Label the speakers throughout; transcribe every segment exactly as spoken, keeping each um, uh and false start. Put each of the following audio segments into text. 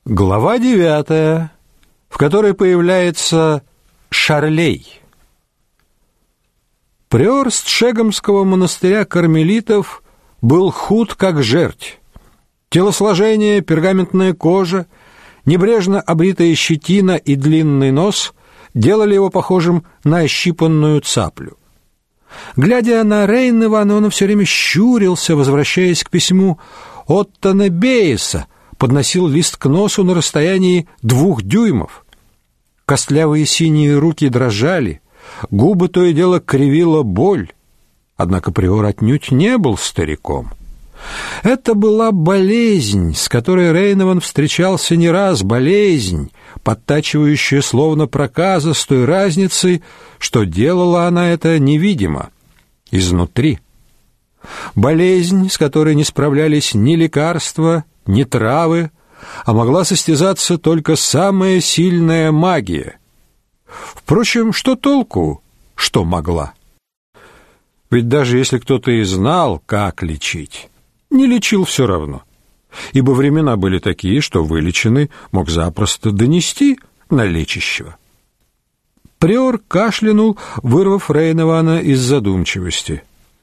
Speaker 1: Глава девятая, в которой появляется Шарлей. Приор Стшегомского монастыря кармелитов был худ, как жерть. Телосложение, пергаментная кожа, небрежно обритая щетина и длинный нос делали его похожим на ощипанную цаплю. Глядя на Рейневана, он все время щурился, возвращаясь к письму Оттона Бейеса, подносил лист к носу на расстоянии двух дюймов. Костлявые синие руки дрожали, губы то и дело кривила боль. Однако приор отнюдь не был стариком. Это была болезнь, с которой Рейневан встречался не раз, болезнь, подтачивающая словно проказа с той разницей, что делала она это невидимо, изнутри. Болезнь, с которой не справлялись ни лекарства, ни травы, а могла состязаться только самая сильная магия. Впрочем, что толку, что могла? Ведь даже если кто-то и знал, как лечить, не лечил все равно, ибо времена были такие, что вылеченный мог запросто донести на лечащего. Приор кашлянул, вырвав Рейневана из задумчивости.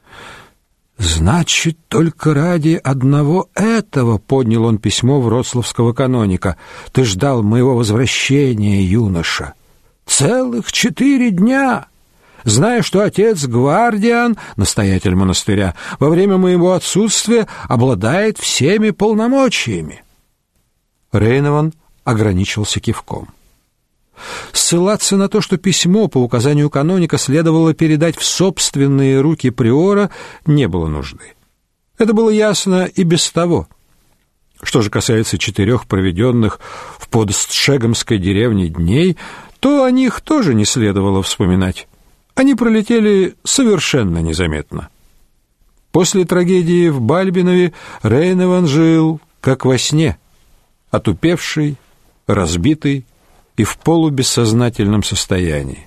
Speaker 1: «Значит, только ради одного этого поднял он письмо вроцлавского каноника. Ты ждал моего возвращения, юноша. Целых четыре дня, зная, что отец Гвардиан, настоятель монастыря, во время моего отсутствия обладает всеми полномочиями». Рейневан ограничился кивком. Ссылаться на то, что письмо по указанию каноника следовало передать в собственные руки приора, не было нужды. Это было ясно и без того. Что же касается четырех проведенных в подстшегомской деревне дней, то о них тоже не следовало вспоминать. Они пролетели совершенно незаметно. После трагедии в Бальбинове Рейневан жил как во сне, отупевший, разбитый и в полубессознательном состоянии.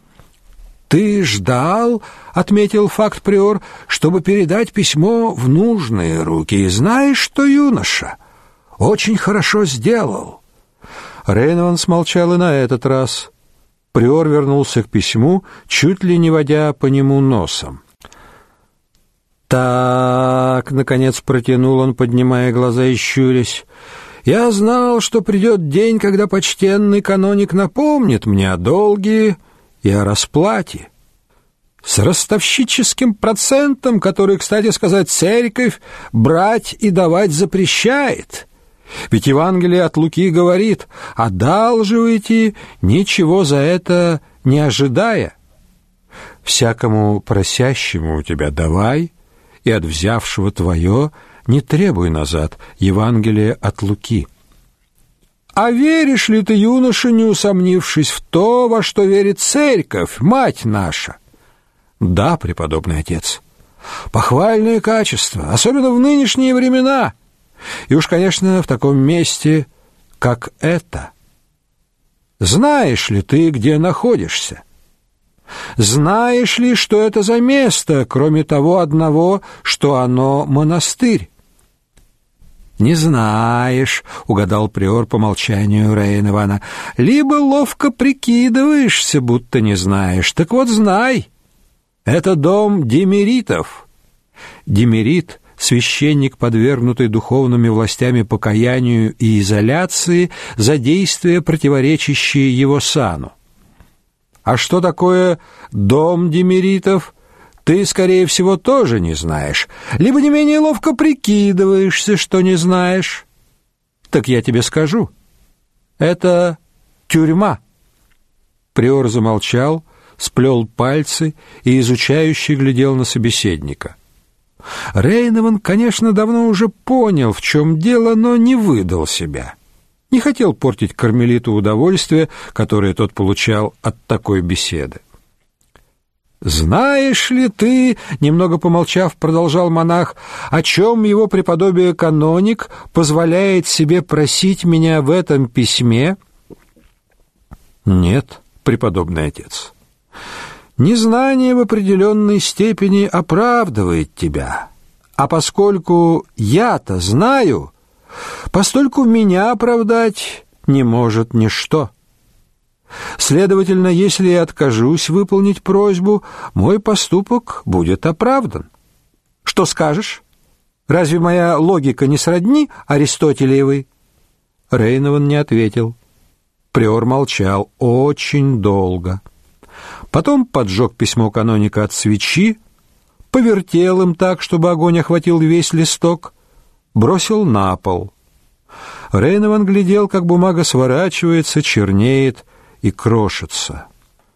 Speaker 1: «Ты ждал, — отметил факт приор, — чтобы передать письмо в нужные руки, и знаешь что, юноша, очень хорошо сделал». Рейневан смолчал и на этот раз. Приор вернулся к письму, чуть ли не водя по нему носом. «Так, — наконец протянул он, поднимая глаза и щурясь, — я знал, что придет день, когда почтенный каноник напомнит мне о долге и о расплате. С ростовщическим процентом, который, кстати сказать, церковь брать и давать запрещает. Ведь Евангелие от Луки говорит: одалживайте, ничего за это не ожидая. Всякому просящему у тебя давай, и от взявшего твое не требуй назад. Евангелие от Луки. А веришь ли ты, юноша, не усомнившись в то, во что верит церковь, мать наша? Да, преподобный отец. Похвальное качество, особенно в нынешние времена. И уж, конечно, в таком месте, как это. Знаешь ли ты, где находишься? Знаешь ли, что это за место, кроме того одного, что оно монастырь? «Не знаешь», — угадал приор по молчанию Рейневана, — «либо ловко прикидываешься, будто не знаешь. Так вот, знай, это дом демеритов». Демерит — священник, подвергнутый духовными властями покаянию и изоляции за действия, противоречащие его сану. А что такое дом демеритов, ты, скорее всего, тоже не знаешь, либо не менее ловко прикидываешься, что не знаешь. Так я тебе скажу. Это тюрьма. Приор замолчал, сплел пальцы и изучающе глядел на собеседника. Рейневан, конечно, давно уже понял, в чем дело, но не выдал себя. Не хотел портить кармелиту удовольствие, которое тот получал от такой беседы. «Знаешь ли ты, — немного помолчав, продолжал монах, — о чем его преподобие каноник позволяет себе просить меня в этом письме?» «Нет, преподобный отец. Незнание в определенной степени оправдывает тебя, а поскольку я-то знаю, постольку меня оправдать не может ничто. Следовательно, если я откажусь выполнить просьбу, мой поступок будет оправдан. Что скажешь? Разве моя логика не сродни Аристотелевой?» Рейнован не ответил. Приор молчал очень долго. Потом поджег письмо каноника от свечи, повертел им так, чтобы огонь охватил весь листок, бросил на пол. Рейнован глядел, как бумага сворачивается, чернеет и крошится.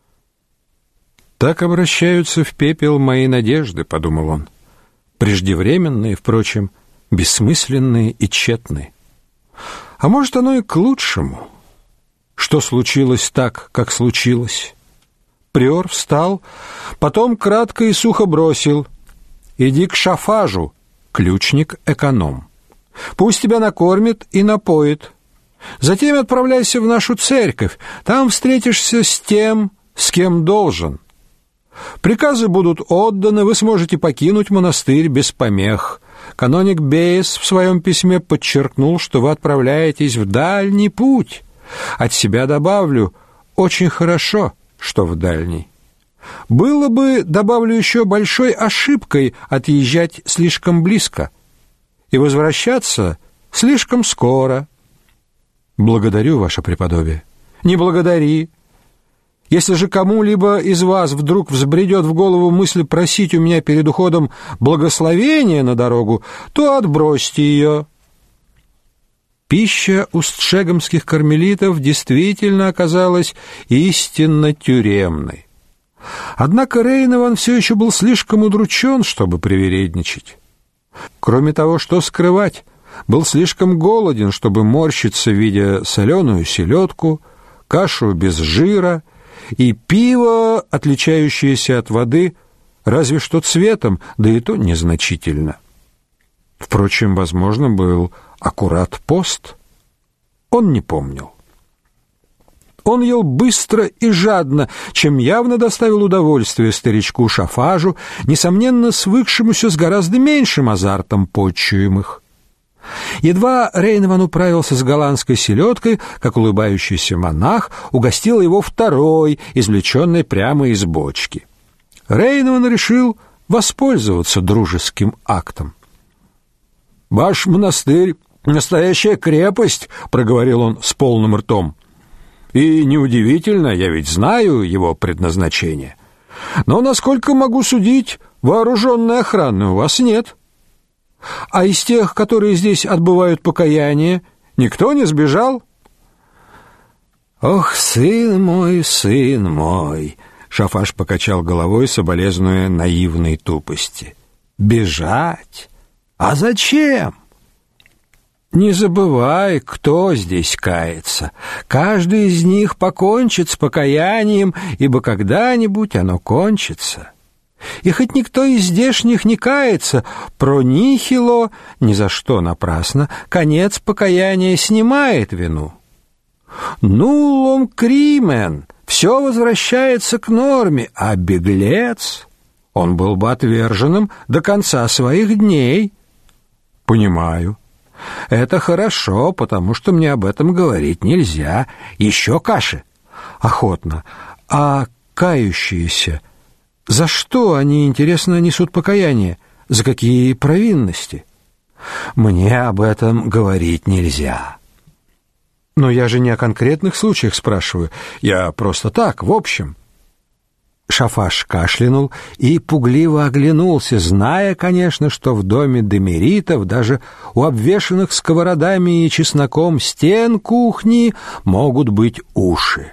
Speaker 1: «Так обращаются в пепел мои надежды», — подумал он, преждевременные, впрочем, бессмысленные и тщетные. А может, оно и к лучшему. Что случилось так, как случилось? Приор встал, потом кратко и сухо бросил: «Иди к Шафажу, ключник-эконом. Пусть тебя накормит и напоит. Затем отправляйся в нашу церковь, там встретишься с тем, с кем должен. Приказы будут отданы, вы сможете покинуть монастырь без помех. Каноник Бейс в своем письме подчеркнул, что вы отправляетесь в дальний путь. От себя добавлю, очень хорошо, что в дальний. Было бы, добавлю еще, большой ошибкой отъезжать слишком близко и возвращаться слишком скоро». «Благодарю, ваше преподобие». «Не благодари. Если же кому-либо из вас вдруг взбредет в голову мысль просить у меня перед уходом благословения на дорогу, то отбросьте ее». Пища устшегомских кармелитов действительно оказалась истинно тюремной. Однако Рейнован все еще был слишком удручен, чтобы привередничать. Кроме того, что скрывать, был слишком голоден, чтобы морщиться, видя соленую селедку, кашу без жира и пиво, отличающееся от воды разве что цветом, да и то незначительно. Впрочем, возможно, был аккурат пост. Он не помнил. Он ел быстро и жадно, чем явно доставил удовольствие старичку Шафажу, несомненно, свыкшемуся с гораздо меньшим азартом почуемых. Едва Рейнован управился с голландской селедкой, как улыбающийся монах угостил его второй, извлеченной прямо из бочки. Рейнован решил воспользоваться дружеским актом. «Ваш монастырь — настоящая крепость», — проговорил он с полным ртом. «И неудивительно, я ведь знаю его предназначение. Но, насколько могу судить, вооруженной охраны у вас нет. А из тех, которые здесь отбывают покаяние, никто не сбежал?» «Ох, сын мой, сын мой!» — Шафаж покачал головой, соболезнуя наивной тупости. «Бежать? А зачем? Не забывай, кто здесь кается. Каждый из них покончит с покаянием, ибо когда-нибудь оно кончится. И хоть никто из здешних не кается, про нихило, ни за что напрасно, конец покаяния снимает вину. Нулом кримен, все возвращается к норме, а беглец, он был бы отверженным до конца своих дней». «Понимаю. Это хорошо, потому что мне об этом говорить нельзя. Еще каши?» «Охотно. А кающиеся, за что они, интересно, несут покаяние? За какие провинности?» «Мне об этом говорить нельзя». «Но я же не о конкретных случаях спрашиваю. Я просто так, в общем». Шафаж кашлянул и пугливо оглянулся, зная, конечно, что в доме демеритов даже у обвешанных сковородами и чесноком стен кухни могут быть уши.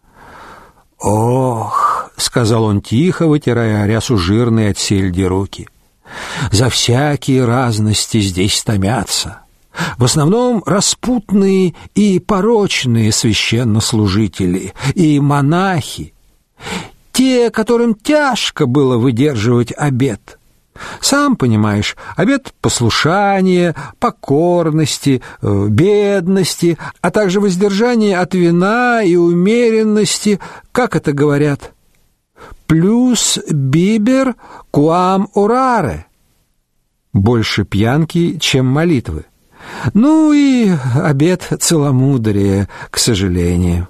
Speaker 1: «Ох», — сказал он тихо, вытирая рясу жирные от сельди руки, — «за всякие разности здесь томятся. В основном распутные и порочные священнослужители и монахи, те, которым тяжко было выдерживать обет. Сам понимаешь, обет послушания, покорности, бедности, а также воздержания от вина и умеренности, как это говорят, плюс бибер куам ораре, больше пьянки, чем молитвы. Ну и обет целомудрия, к сожалению.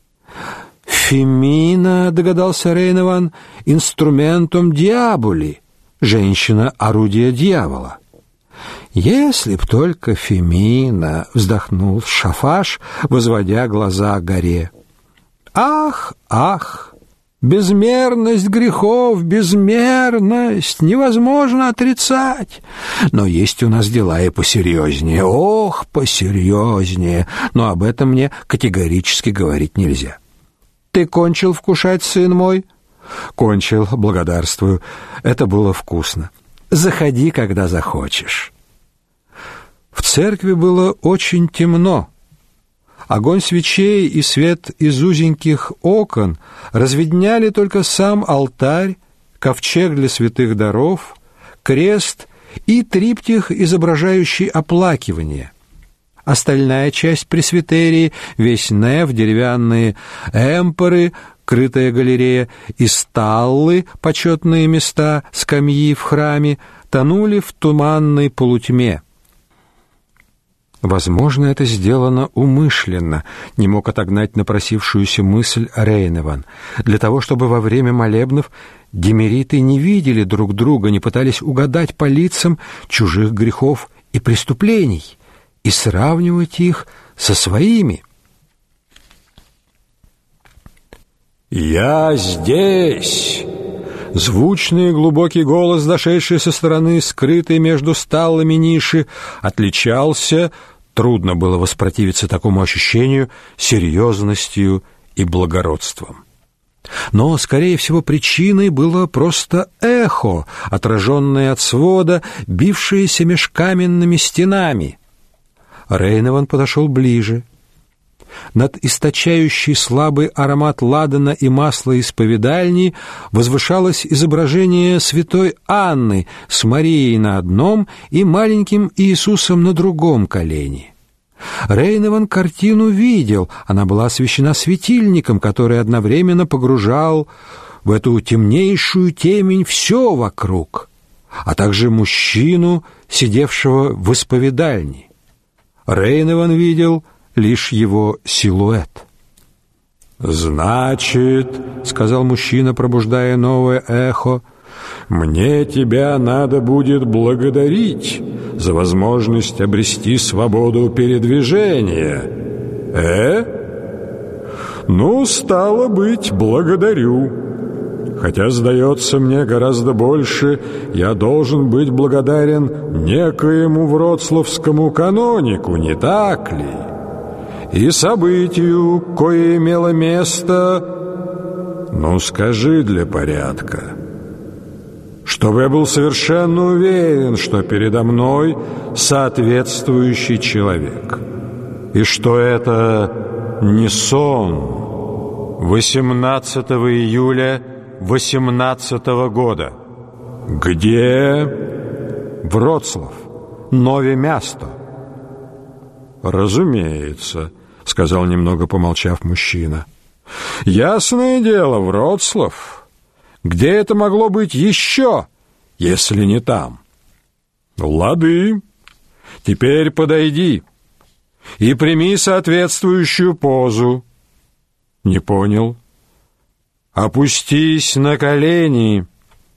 Speaker 1: Фемина, догадался Рейнован, инструментом диаболи, женщина — орудие дьявола. Если б только Фемина, вздохнул Шафаш, возводя глаза к горе. Ах, ах! Безмерность грехов, безмерность невозможно отрицать. Но есть у нас дела и посерьезнее, ох, посерьезнее, но об этом мне категорически говорить нельзя. Ты кончил вкушать, сын мой? Кончил, благодарствую, это было вкусно. Заходи, когда захочешь. В церкви было очень темно. Огонь свечей и свет из узеньких окон разведняли только сам алтарь, ковчег для святых даров, крест и триптих, изображающий оплакивание. Остальная часть пресвитерии, весь неф, деревянные эмпоры, крытая галерея и сталлы, почетные места, скамьи в храме, тонули в туманной полутьме. Возможно, это сделано умышленно, не мог отогнать напросившуюся мысль Рейнован, для того, чтобы во время молебнов демериты не видели друг друга, не пытались угадать по лицам чужих грехов и преступлений и сравнивать их со своими. «Я здесь!» Звучный и глубокий голос, дошедший со стороны, скрытой между сталами ниши, отличался, трудно было воспротивиться такому ощущению, серьезностью и благородством. Но, скорее всего, причиной было просто эхо, отраженное от свода, бившееся меж каменными стенами. Рейнован подошел ближе. Над источающей слабый аромат ладана и масла исповедальни возвышалось изображение святой Анны с Марией на одном и маленьким Иисусом на другом колене. Рейнован картину видел, она была освещена светильником, который одновременно погружал в эту темнейшую темень все вокруг, а также мужчину, сидевшего в исповедальне. Рейнован видел лишь его силуэт. «Значит, — сказал мужчина, пробуждая новое эхо, — мне тебя надо будет благодарить за возможность обрести свободу передвижения, э? Ну, стало быть, благодарю. Хотя, сдается мне, гораздо больше я должен быть благодарен некоему вроцлавскому канонику, не так ли? И событию, кое имело место, ну, скажи для порядка, чтобы я был совершенно уверен, что передо мной соответствующий человек, и что это не сон. восемнадцатого июля восемнадцатого года. Где? Вроцлав, Нове Място. «Разумеется», — сказал, немного помолчав, мужчина. «Ясное дело, Вроцлав. Где это могло быть еще, если не там? Лады. Теперь подойди и прими соответствующую позу». «Не понял». «Опустись на колени».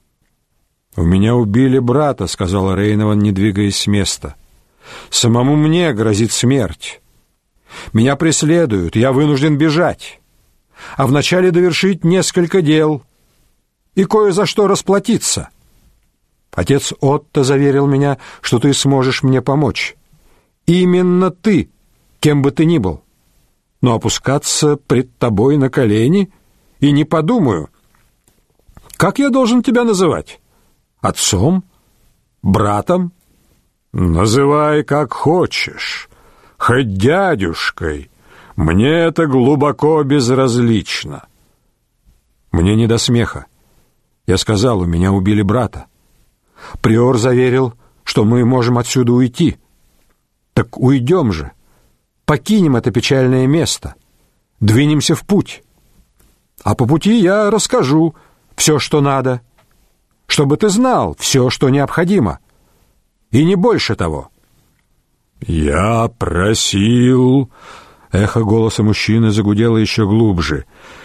Speaker 1: «У меня убили брата», — сказал Рейнован, не двигаясь с места. «Самому мне грозит смерть. Меня преследуют, я вынужден бежать, а вначале довершить несколько дел и кое за что расплатиться. Отец Отто заверил меня, что ты сможешь мне помочь. Именно ты, кем бы ты ни был. Но опускаться пред тобой на колени и не подумаю. Как я должен тебя называть? Отцом? Братом? Называй как хочешь, хоть дядюшкой. Мне это глубоко безразлично». Мне не до смеха. Я сказал, у меня убили брата. Приор заверил, что мы можем отсюда уйти. Так уйдем же, покинем это печальное место, двинемся в путь. А по пути я расскажу все, что надо, чтобы ты знал все, что необходимо, и не больше того. «Я просил...» Эхо голоса мужчины загудело еще глубже.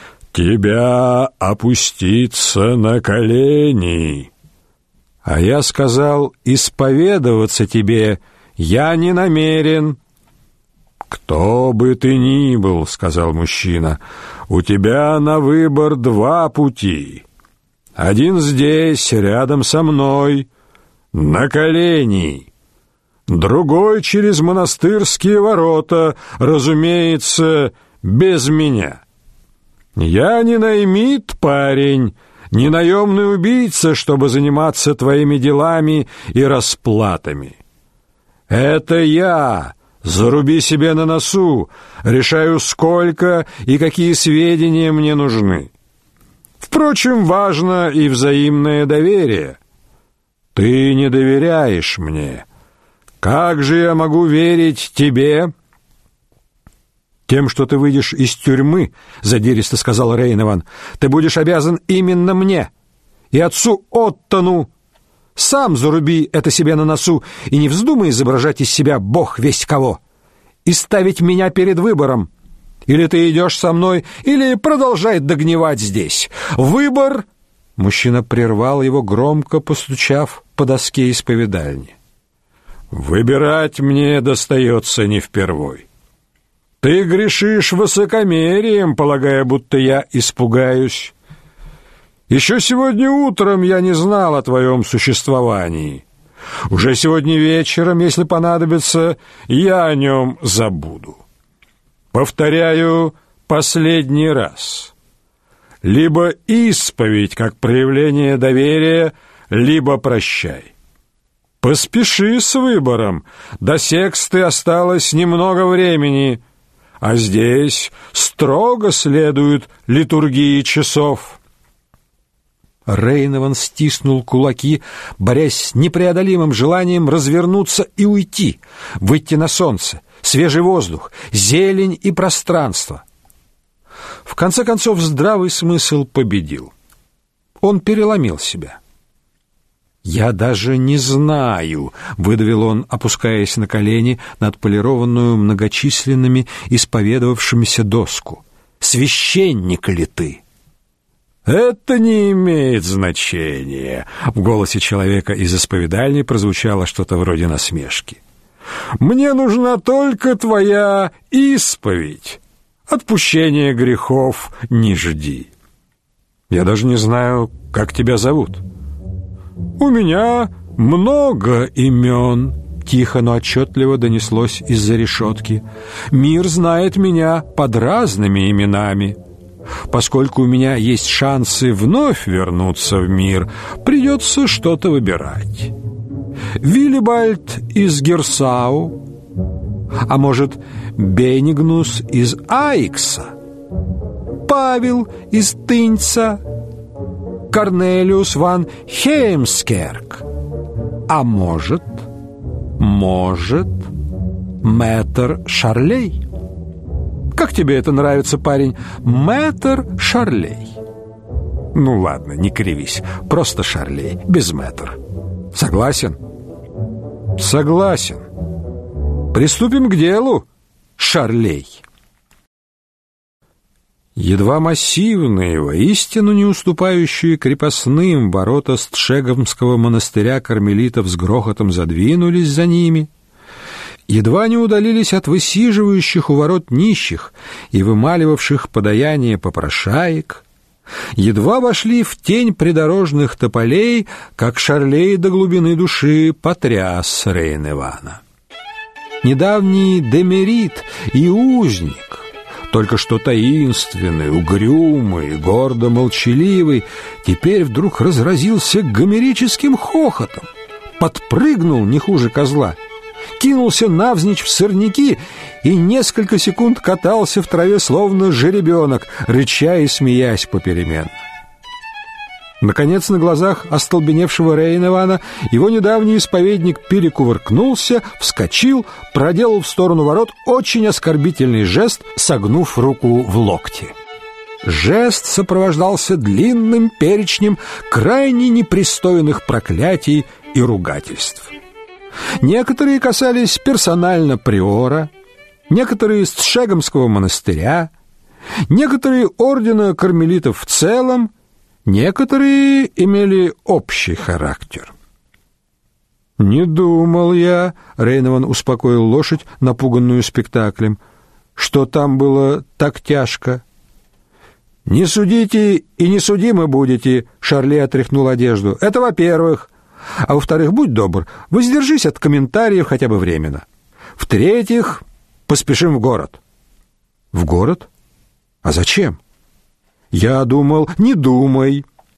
Speaker 1: «Тебя опуститься на колени!» «А я сказал, исповедоваться тебе я не намерен». «Кто бы ты ни был, — сказал мужчина, — у тебя на выбор два пути. Один здесь, рядом со мной, на колени. Другой через монастырские ворота, разумеется, без меня. Я не наймит, парень, не наемный убийца, чтобы заниматься твоими делами и расплатами. Это я, заруби себе на носу, решаю, сколько и какие сведения мне нужны. Впрочем, важно и взаимное доверие. Ты не доверяешь мне. Как же я могу верить тебе?» «Тем, что ты выйдешь из тюрьмы, — задиристо сказал Рейнован, — ты будешь обязан именно мне и отцу Оттону. Сам заруби это себе на носу и не вздумай изображать из себя бог весть кого и ставить меня перед выбором. Или ты идешь со мной, или продолжай догнивать здесь. Выбор...» Мужчина прервал его, громко постучав по доске исповедальни. «Выбирать мне достается не впервой. Ты грешишь высокомерием, полагая, будто я испугаюсь. Еще сегодня утром я не знал о твоем существовании. Уже сегодня вечером, если понадобится, я о нем забуду. Повторяю последний раз. Либо исповедь как проявление доверия, либо прощай. Поспеши с выбором, до сексты осталось немного времени, а здесь строго следуют литургии часов». Рейнован стиснул кулаки, борясь с непреодолимым желанием развернуться и уйти, выйти на солнце, свежий воздух, зелень и пространство. В конце концов, здравый смысл победил. Он переломил себя. «Я даже не знаю», — выдавил он, опускаясь на колени на отполированную многочисленными исповедовавшимися доску. «Священник ли ты?» «Это не имеет значения», — в голосе человека из исповедальни прозвучало что-то вроде насмешки. «Мне нужна только твоя исповедь. Отпущения грехов не жди. Я даже не знаю, как тебя зовут». «У меня много имен», — тихо, но отчетливо донеслось из-за решетки. «Мир знает меня под разными именами. Поскольку у меня есть шансы вновь вернуться в мир, придется что-то выбирать. Виллибальд из Герсау, а может, Бенигнус из Аикса, Павел из Тынца, Корнелиус ван Хеймскерк, а может, может, мэтр Шарлей. Как тебе это нравится, парень? Мэтр Шарлей. Ну ладно, не кривись, просто Шарлей, без мэтр. Согласен? Согласен. Приступим к делу, Шарлей». Едва массивные, воистину не уступающие крепостным ворота Стшегомского монастыря кармелитов с грохотом задвинулись за ними, едва не удалились от высиживающих у ворот нищих и вымаливавших подаяние попрошаек, едва вошли в тень придорожных тополей, как Шарлей до глубины души потряс Рейнована. Недавний демерит и узник, только что таинственный, угрюмый, гордо молчаливый, теперь вдруг разразился гомерическим хохотом, подпрыгнул не хуже козла, кинулся навзничь в сорняки и несколько секунд катался в траве, словно жеребенок, рыча и смеясь попеременно. Наконец, на глазах остолбеневшего Рейнована его недавний исповедник перекувыркнулся, вскочил, проделал в сторону ворот очень оскорбительный жест, согнув руку в локте. Жест сопровождался длинным перечнем крайне непристойных проклятий и ругательств. Некоторые касались персонально приора, некоторые Стшегомского монастыря, некоторые ордена кармелитов в целом, некоторые имели общий характер. «Не думал я», — Рейнован успокоил лошадь, напуганную спектаклем, «что там было так тяжко». «Не судите и не судимы будете», — Шарли отряхнул одежду. «Это во-первых. А во-вторых, будь добр, воздержись от комментариев хотя бы временно. В-третьих, поспешим в город». «В город? А зачем?» «Я думал, не думай.